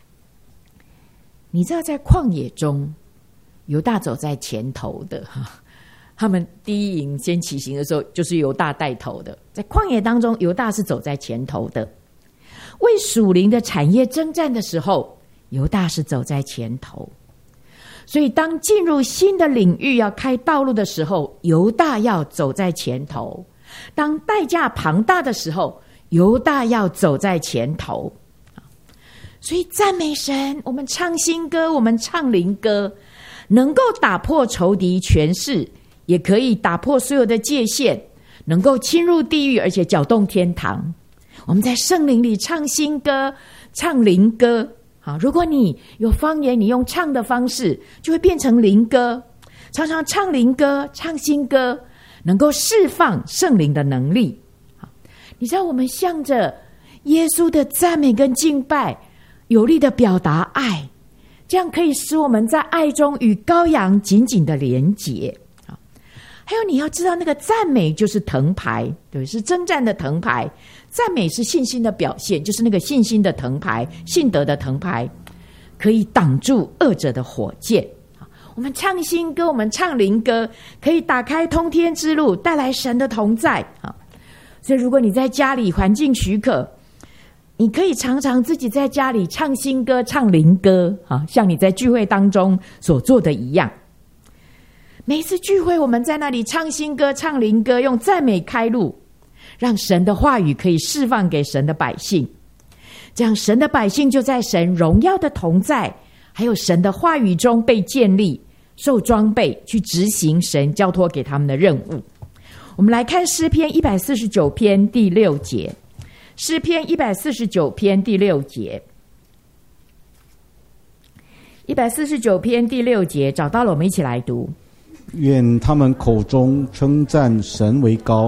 你知道在旷野中，犹大走在前头的，他们第一营先起行的时候就是犹大带头的。在旷野当中，犹大是走在前头的。为属灵的产业征战的时候，犹大是走在前头。所以当进入新的领域要开道路的时候，犹大要走在前头。当代价庞大的时候，犹大要走在前头。所以赞美神，我们唱新歌，我们唱灵歌，能够打破仇敌权势，也可以打破所有的界限，能够侵入地狱，而且搅动天堂。我们在圣灵里唱新歌，唱灵歌。好，如果你有方言，你用唱的方式，就会变成灵歌。常常唱灵歌，唱新歌，能够释放圣灵的能力。你知道我们向着耶稣的赞美跟敬拜，有力的表达爱，这样可以使我们在爱中与羔羊紧紧的连结。还有你要知道，那个赞美就是藤牌，对，是征战的藤牌。赞美是信心的表现，就是那个信心的藤牌，信德的藤牌，可以挡住恶者的火箭。我们唱新歌，我们唱灵歌，可以打开通天之路，带来神的同在。所以如果你在家里环境许可，你可以常常自己在家里唱新歌，唱灵歌，像你在聚会当中所做的一样。每一次聚会，我们在那里唱新歌，唱灵歌，用赞美开路，让神的话语可以释放给神的百姓。这样神的百姓就在神荣耀的同在还有神的话语中被建立，受装备，去执行神交托给他们的任务。我们来看诗篇149篇第6节。诗篇149篇第6节。149篇第6节，找到了，我们一起来读。 愿他们口中称赞神为高，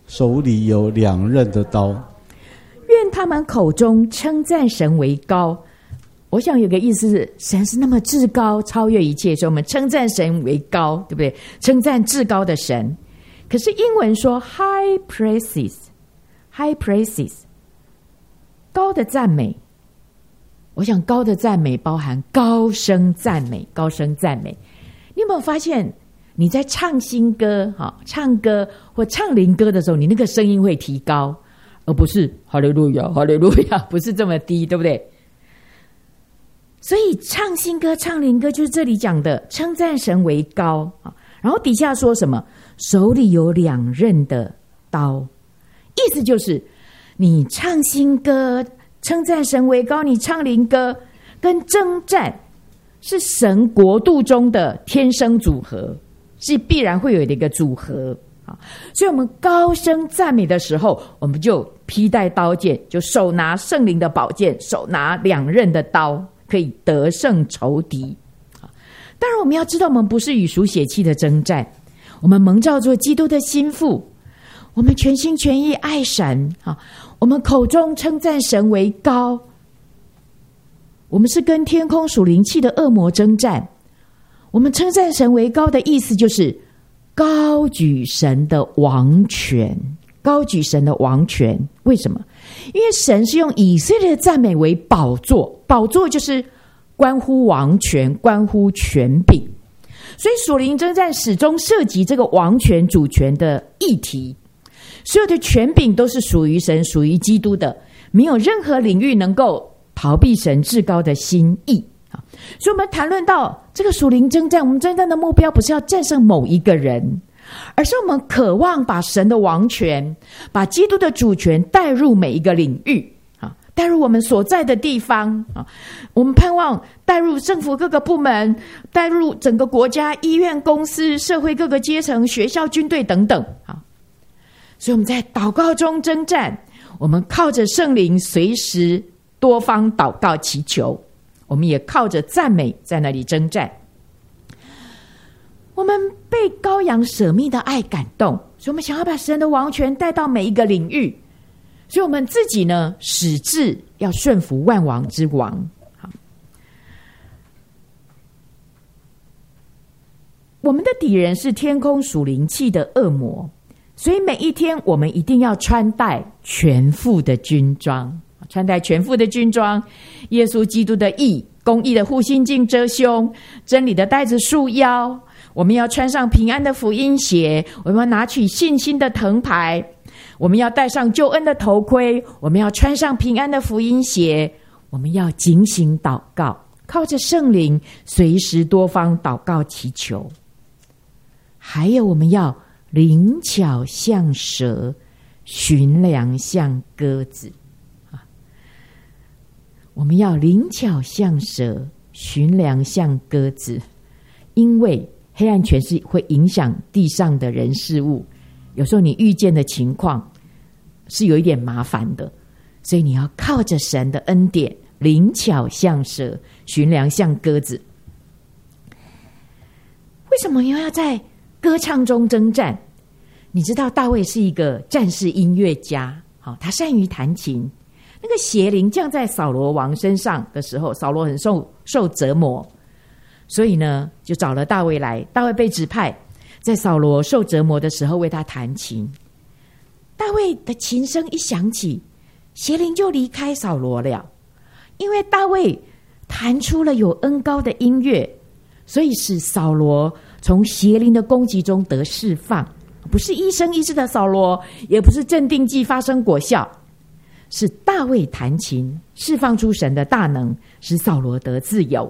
手里有两刃的刀。 愿他们口中称赞神为高。我想有个意思是，神是那么至高，超越一切，所以我们称赞神为高，对不对？称赞至高的神。可是英文说 high praises， 高的赞美。我想高的赞美包含高声赞美，高声赞美。你有没有发现，你在唱新歌、唱歌或唱灵歌的时候，你那个声音会提高，而不是哈利路亚，哈利路亚，不是这么低，对不对？所以唱新歌、唱灵歌就是这里讲的称赞神为高。然后底下说什么？手里有两刃的刀，意思就是你唱新歌称赞神为高，你唱灵歌跟征战是神国度中的天生组合，是必然会有的一个组合。所以我们高声赞美的时候，我们就披戴刀剑，就手拿圣灵的宝剑，手拿两刃的刀，可以得胜仇敌。当然我们要知道，我们不是与属血气的征战，我们蒙召做基督的心腹，我们全心全意爱神，我们口中称赞神为高，我们是跟天空属灵气的恶魔征战。我们称赞神为高的意思就是高举神的王权，高举神的王权。为什么？因为神是用以色列的赞美为宝座，宝座就是关乎王权，关乎权柄，所以属灵征战始终涉及这个王权主权的议题。所有的权柄都是属于神，属于基督的，没有任何领域能够逃避神至高的心意。所以我们谈论到这个属灵征战，我们征战的目标不是要战胜某一个人，而是我们渴望把神的王权，把基督的主权带入每一个领域，带入我们所在的地方。我们盼望带入政府各个部门，带入整个国家、医院、公司、社会各个阶层、学校、军队等等。所以我们在祷告中征战，我们靠着圣灵随时多方祷告祈求，我们也靠着赞美在那里征战。我们被羔羊舍命的爱感动，所以我们想要把神的王权带到每一个领域。所以我们自己呢，始志要顺服万王之王。我们的敌人是天空属灵气的恶魔，所以每一天我们一定要穿戴全副的军装，穿戴全副的军装，耶稣基督的义，公义的护心镜遮胸，真理的带子束腰。我们要穿上平安的福音鞋，我们要拿取信心的藤牌，我们要戴上救恩的头盔，我们要穿上平安的福音鞋，我们要警醒祷告，靠着圣灵随时多方祷告祈求。还有我们要灵巧像蛇，驯良像鸽子。我们要灵巧像蛇，驯良像鸽子，因为黑暗权势会影响地上的人事物，有时候你遇见的情况是有一点麻烦的，所以你要靠着神的恩典，灵巧像蛇，驯良像鸽子。为什么要在歌唱中征战？你知道大卫是一个战士音乐家，他善于弹琴。那个邪灵降在扫罗王身上的时候，扫罗很受折磨，所以呢就找了大卫来。大卫被指派在扫罗受折磨的时候为他弹琴。大卫的琴声一响起，邪灵就离开扫罗了，因为大卫弹出了有恩膏的音乐，所以使扫罗从邪灵的攻击中得释放。不是医生医治的扫罗，也不是镇定剂发生果效，是大卫弹琴释放出神的大能，使扫罗得自由。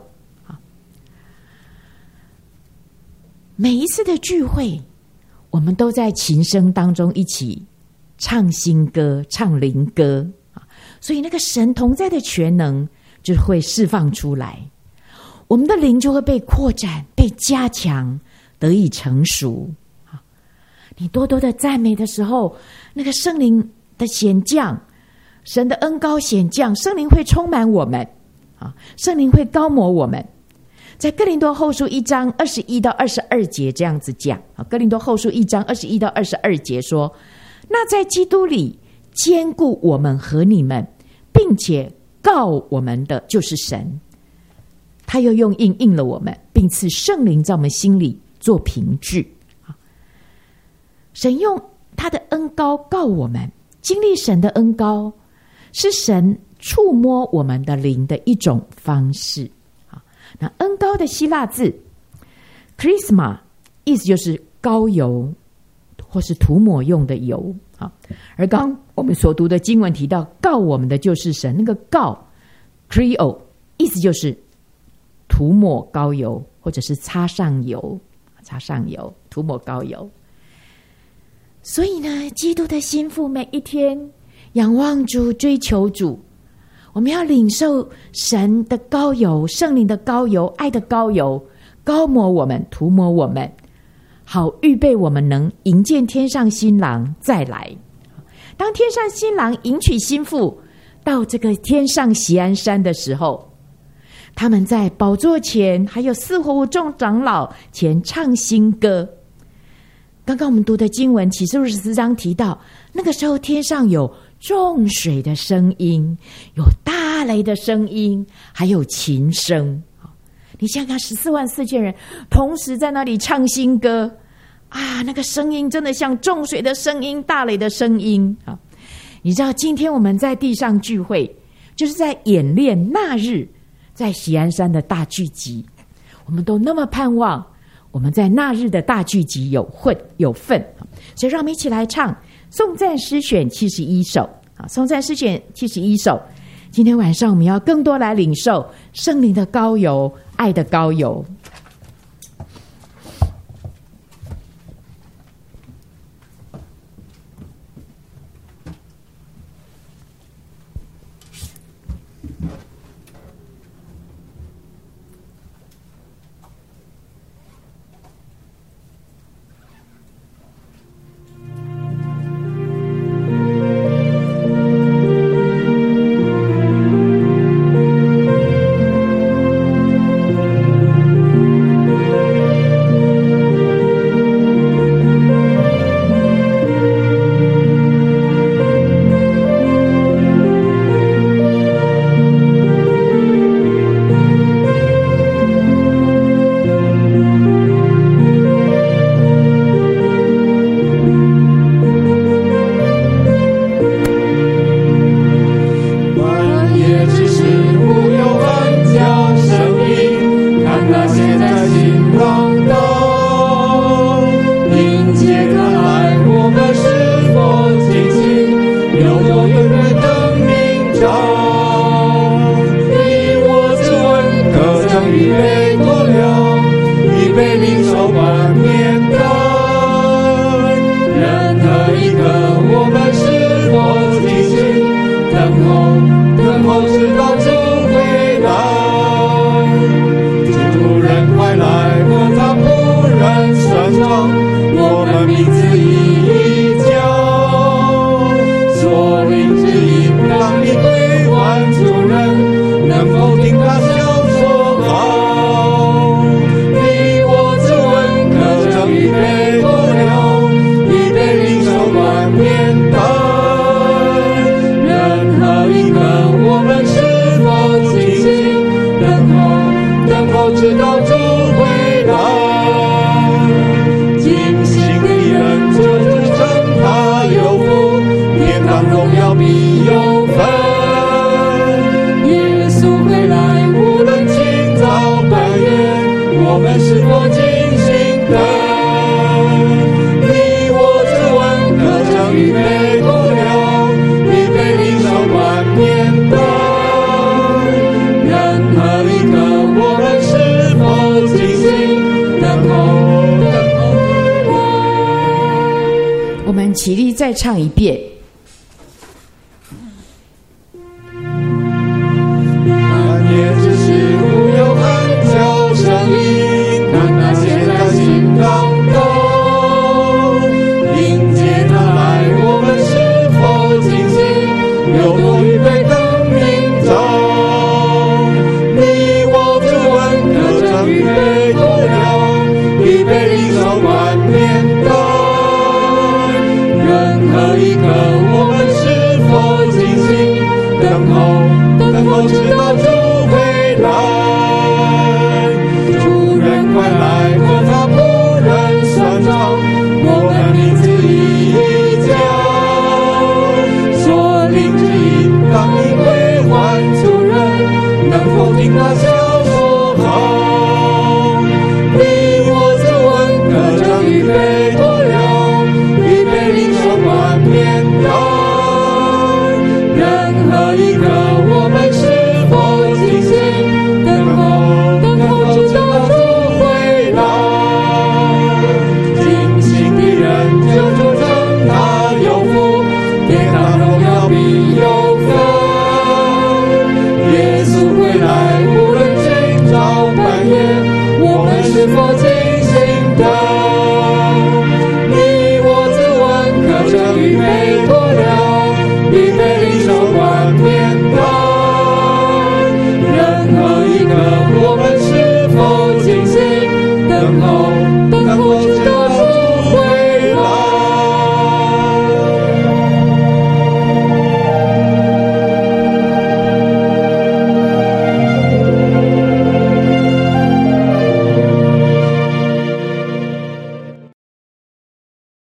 每一次的聚会，我们都在琴声当中一起唱新歌，唱灵歌，所以那个神同在的全能就会释放出来，我们的灵就会被扩展，被加强，得以成熟。你多多的赞美的时候，那个圣灵的显降，神的恩膏显降，圣灵会充满我们，圣灵会膏抹我们。在哥林多后书1章21到22节这样子讲，哥林多后书1章21到22节说， 那在基督里兼顾我们和你们，并且告我们的就是神。他又用印了我们，并赐圣灵在我们心里做凭据。神用他的恩膏告我们，经历神的恩膏是神触摸我们的灵的一种方式。那恩膏的希腊字 charisma 意思就是膏油或是涂抹用的油。而刚我们所读的经文提到告我们的就是神，那个告 creo 意思就是涂抹膏油或者是擦上油，涂抹膏油。所以呢，基督的心腹每一天仰望主，追求主，我们要领受神的膏油，圣灵的膏油，爱的膏油，膏抹我们，涂抹我们，好预备我们能迎见天上新郎再来。当天上新郎迎娶新妇到这个天上锡安山的时候，他们在宝座前还有四活物众长老前唱新歌。刚刚我们读的经文启示录14章提到，那个时候天上有众水的声音，有大雷的声音，还有琴声。你想想14万4千人同时在那里唱新歌啊，那个声音真的像众水的声音，大雷的声音啊！你知道今天我们在地上聚会，就是在演练那日在锡安山的大聚集，我们都那么盼望我们在那日的大聚集有份，所以让我们一起来唱颂赞诗选71首。颂赞诗选71首，今天晚上我们要更多来领受圣灵的膏油，爱的膏油。起立再唱一遍。 但也只是无有喊叫声音，看那现在心当中迎接他来，我们是否清醒？有多预备的命中？你我主问，可曾预备够了？预备领受冠冕的。可以听那声